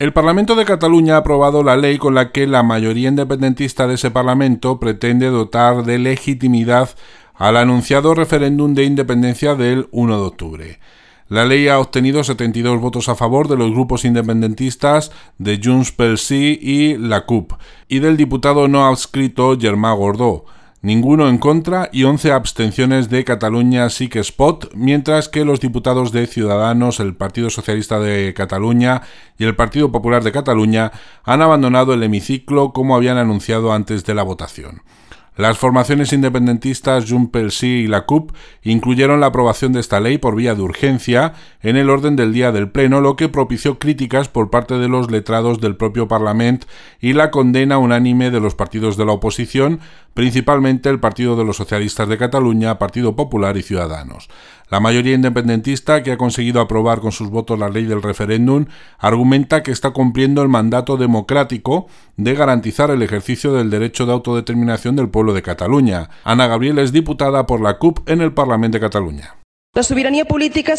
El Parlamento de Cataluña ha aprobado la ley con la que la mayoría independentista de ese Parlamento pretende dotar de legitimidad al anunciado referéndum de independencia del 1 de octubre. La ley ha obtenido 72 votos a favor de los grupos independentistas de Junts pel Sí y la CUP y del diputado no adscrito Germà Gordó, ninguno en contra y 11 abstenciones de Catalunya Sí que es Pot, mientras que los diputados de Ciudadanos, el Partido Socialista de Cataluña y el Partido Popular de Cataluña han abandonado el hemiciclo como habían anunciado antes de la votación. Las formaciones independentistas Junts pel Sí y la CUP incluyeron la aprobación de esta ley por vía de urgencia en el orden del día del Pleno, lo que propició críticas por parte de los letrados del propio Parlament y la condena unánime de los partidos de la oposición, principalmente el Partido de los Socialistas de Cataluña, Partido Popular y Ciudadanos. La mayoría independentista, que ha conseguido aprobar con sus votos la ley del referéndum, argumenta que está cumpliendo el mandato democrático de garantizar el ejercicio del derecho de autodeterminación del pueblo de Cataluña. Ana Gabriel es diputada por la CUP en el Parlamento de Cataluña. La soberanía política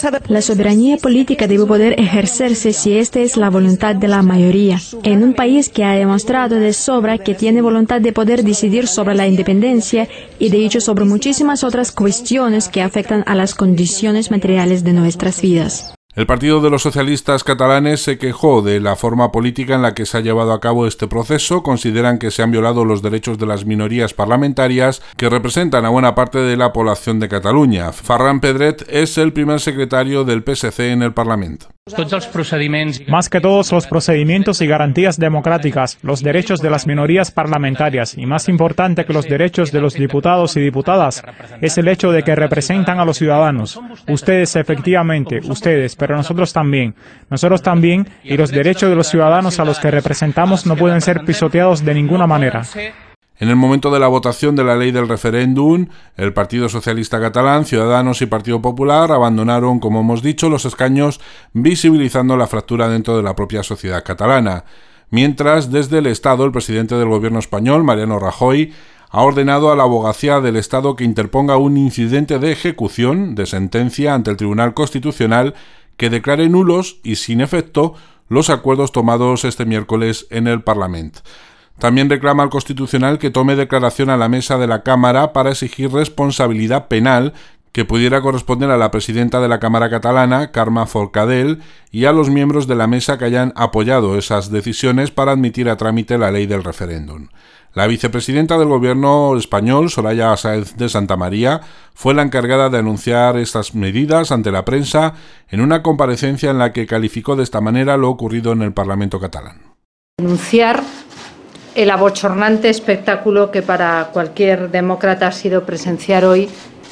debe poder ejercerse si esta es la voluntad de la mayoría. En un país que ha demostrado de sobra que tiene voluntad de poder decidir sobre la independencia y de hecho sobre muchísimas otras cuestiones que afectan a las condiciones materiales de nuestras vidas. El Partido de los Socialistas Catalanes se quejó de la forma política en la que se ha llevado a cabo este proceso. Consideran que se han violado los derechos de las minorías parlamentarias que representan a buena parte de la población de Cataluña. Ferran Pedret es el primer secretario del PSC en el Parlamento. Más que todos los procedimientos y garantías democráticas, los derechos de las minorías parlamentarias y más importante que los derechos de los diputados y diputadas es el hecho de que representan a los ciudadanos. Ustedes efectivamente, pero nosotros también, y los derechos de los ciudadanos a los que representamos no pueden ser pisoteados de ninguna manera. En el momento de la votación de la ley del referéndum, el Partido Socialista Catalán, Ciudadanos y Partido Popular abandonaron, como hemos dicho, los escaños, visibilizando la fractura dentro de la propia sociedad catalana. Mientras, desde el Estado, el presidente del gobierno español, Mariano Rajoy, ha ordenado a la Abogacía del Estado que interponga un incidente de ejecución de sentencia ante el Tribunal Constitucional que declare nulos y sin efecto los acuerdos tomados este miércoles en el Parlamento. También reclama al Constitucional que tome declaración a la mesa de la Cámara para exigir responsabilidad penal que pudiera corresponder a la presidenta de la Cámara catalana, Carme Forcadell, y a los miembros de la mesa que hayan apoyado esas decisiones para admitir a trámite la ley del referéndum. La vicepresidenta del gobierno español, Soraya Sáenz de Santamaría, fue la encargada de anunciar estas medidas ante la prensa en una comparecencia en la que calificó de esta manera lo ocurrido en el Parlamento catalán. Denunciar el abochornante espectáculo que para cualquier demócrata ha sido presenciar hoy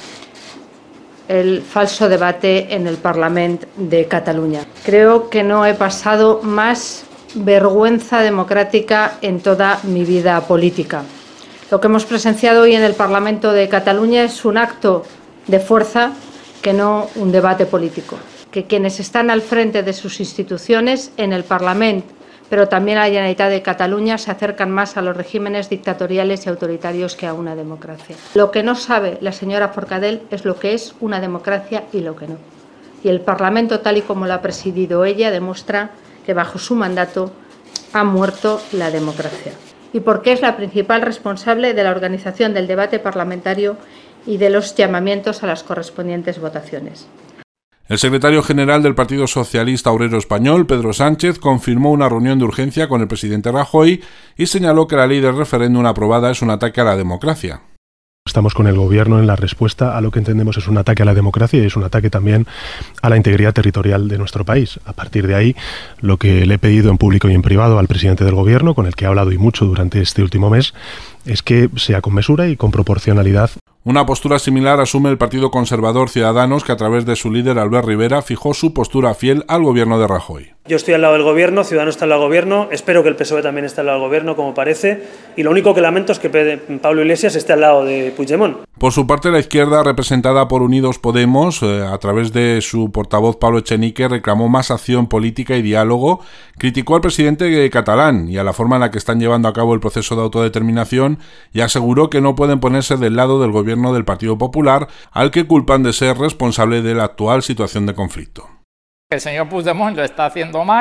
el falso debate en el Parlamento de Cataluña. Creo que no he pasado más vergüenza democrática en toda mi vida política. Lo que hemos presenciado hoy en el Parlamento de Cataluña es un acto de fuerza que no un debate político. Que quienes están al frente de sus instituciones en el Parlamento, pero también a la Generalitat de Cataluña, se acercan más a los regímenes dictatoriales y autoritarios que a una democracia. Lo que no sabe la señora Forcadell es lo que es una democracia y lo que no. Y el Parlamento, tal y como lo ha presidido ella, demuestra que bajo su mandato ha muerto la democracia. Y porque es la principal responsable de la organización del debate parlamentario y de los llamamientos a las correspondientes votaciones. El secretario general del Partido Socialista Obrero Español, Pedro Sánchez, confirmó una reunión de urgencia con el presidente Rajoy y señaló que la ley del referéndum aprobada es un ataque a la democracia. Estamos con el gobierno en la respuesta a lo que entendemos es un ataque a la democracia y es un ataque también a la integridad territorial de nuestro país. A partir de ahí, lo que le he pedido en público y en privado al presidente del gobierno, con el que he hablado y mucho durante este último mes, es que sea con mesura y con proporcionalidad. Una postura similar asume el Partido Conservador Ciudadanos, que a través de su líder Albert Rivera fijó su postura fiel al gobierno de Rajoy. Yo estoy al lado del gobierno, Ciudadanos está al lado del gobierno, espero que el PSOE también esté al lado del gobierno, como parece, y lo único que lamento es que Pablo Iglesias esté al lado de Puigdemont. Por su parte, la izquierda, representada por Unidos Podemos, a través de su portavoz Pablo Echenique, reclamó más acción política y diálogo, criticó al presidente catalán y a la forma en la que están llevando a cabo el proceso de autodeterminación y aseguró que no pueden ponerse del lado del gobierno del Partido Popular, al que culpan de ser responsable de la actual situación de conflicto. El señor Puigdemont lo está haciendo mal,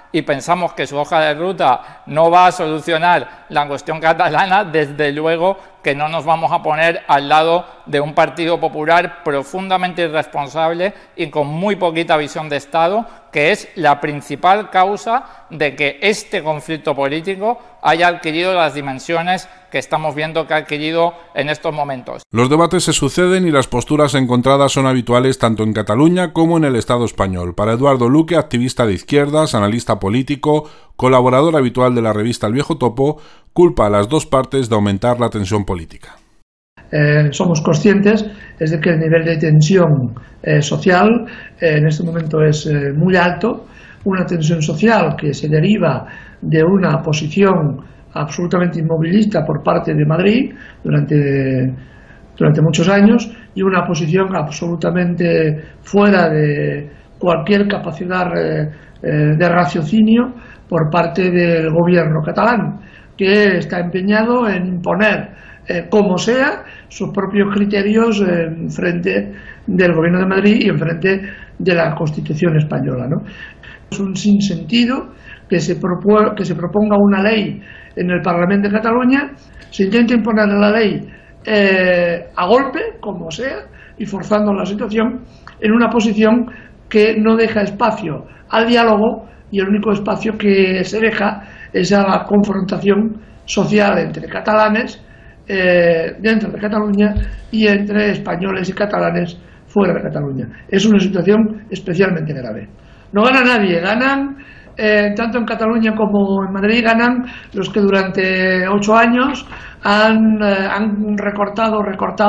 y pensamos que su hoja de ruta no va a solucionar la cuestión catalana, desde luego que no nos vamos a poner al lado de un Partido Popular profundamente irresponsable y con muy poquita visión de Estado, que es la principal causa de que este conflicto político haya adquirido las dimensiones que estamos viendo que ha adquirido en estos momentos. Los debates se suceden y las posturas encontradas son habituales tanto en Cataluña como en el Estado español. Para Eduardo Luque, activista de izquierdas, analista político, colaborador habitual de la revista El Viejo Topo, culpa a las dos partes de aumentar la tensión política. Somos conscientes de que el nivel de tensión social en este momento es muy alto, una tensión social que se deriva de una posición absolutamente inmovilista por parte de Madrid durante muchos años y una posición absolutamente fuera de cualquier capacidad de raciocinio por parte del gobierno catalán, que está empeñado en imponer como sea sus propios criterios en frente del Gobierno de Madrid y en frente de la Constitución española, ¿no? Es un sinsentido que se proponga una ley en el Parlamento de Cataluña, se intenta imponer la ley a golpe, como sea, y forzando la situación en una posición que no deja espacio al diálogo, y el único espacio que se deja es a la confrontación social entre catalanes dentro de Cataluña y entre españoles y catalanes fuera de Cataluña. Es una situación especialmente grave. No gana nadie, ganan tanto en Cataluña como en Madrid, ganan los que durante 8 años han recortado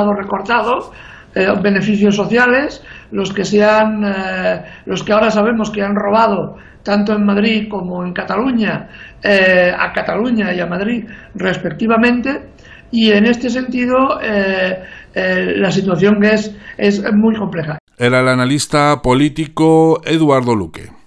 beneficios sociales, los que ahora sabemos que han robado tanto en Madrid como en Cataluña, a Cataluña y a Madrid respectivamente, y en este sentido la situación es muy compleja. Era el analista político Eduardo Luque.